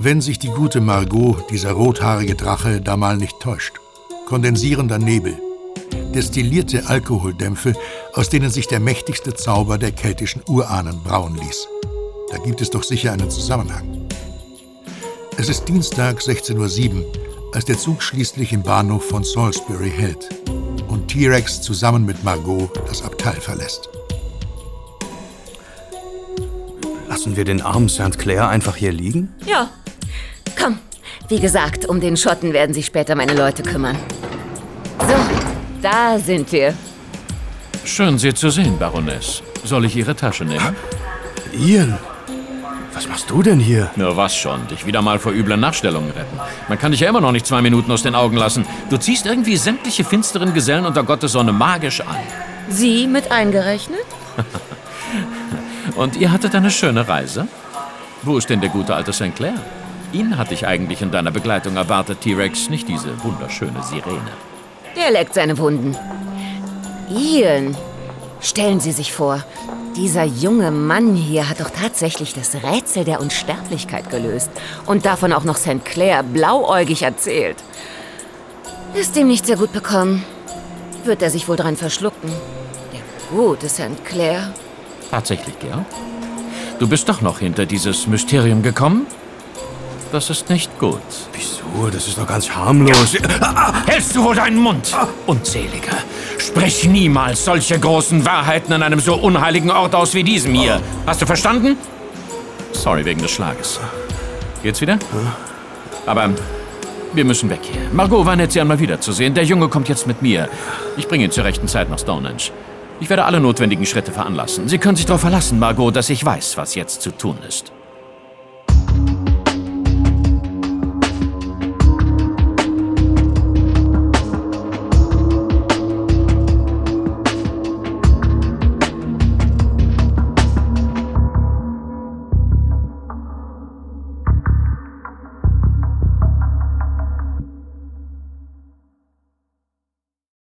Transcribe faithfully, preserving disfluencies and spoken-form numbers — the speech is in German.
Wenn sich die gute Margot, dieser rothaarige Drache, da mal nicht täuscht. Kondensierender Nebel. Destillierte Alkoholdämpfe, aus denen sich der mächtigste Zauber der keltischen Urahnen brauen ließ. Da gibt es doch sicher einen Zusammenhang. Es ist Dienstag sechzehn Uhr sieben, als der Zug schließlich im Bahnhof von Salisbury hält und T-Rex zusammen mit Margot das Abteil verlässt. Lassen wir den armen Saint Clair einfach hier liegen? Ja. Komm. Wie gesagt, um den Schotten werden sich später meine Leute kümmern. So, da sind wir. Schön, Sie zu sehen, Baroness. Soll ich Ihre Tasche nehmen? Ian, was machst du denn hier? Nur was schon. Dich wieder mal vor üblen Nachstellungen retten. Man kann dich ja immer noch nicht zwei Minuten aus den Augen lassen. Du ziehst irgendwie sämtliche finsteren Gesellen unter Gottes Sonne magisch an. Sie mit eingerechnet? Und ihr hattet eine schöne Reise? Wo ist denn der gute alte Saint Clair? Ihn hatte ich eigentlich in deiner Begleitung erwartet, T-Rex, nicht diese wunderschöne Sirene. Der leckt seine Wunden. Ian, stellen Sie sich vor, dieser junge Mann hier hat doch tatsächlich das Rätsel der Unsterblichkeit gelöst und davon auch noch Saint Clair blauäugig erzählt. Ist ihm nicht sehr gut bekommen. Wird er sich wohl dran verschlucken. Der gute Saint Clair. Tatsächlich, Georg? Du bist doch noch hinter dieses Mysterium gekommen? Das ist nicht gut. Wieso? Das ist doch ganz harmlos. Hältst du wohl deinen Mund, Unzähliger? Sprich niemals solche großen Wahrheiten an einem so unheiligen Ort aus wie diesem hier. Hast du verstanden? Sorry wegen des Schlages. Geht's wieder? Aber wir müssen weg hier. Margot war nett, Sie einmal wiederzusehen. Der Junge kommt jetzt mit mir. Ich bringe ihn zur rechten Zeit nach Stonehenge. Ich werde alle notwendigen Schritte veranlassen. Sie können sich darauf verlassen, Margot, dass ich weiß, was jetzt zu tun ist.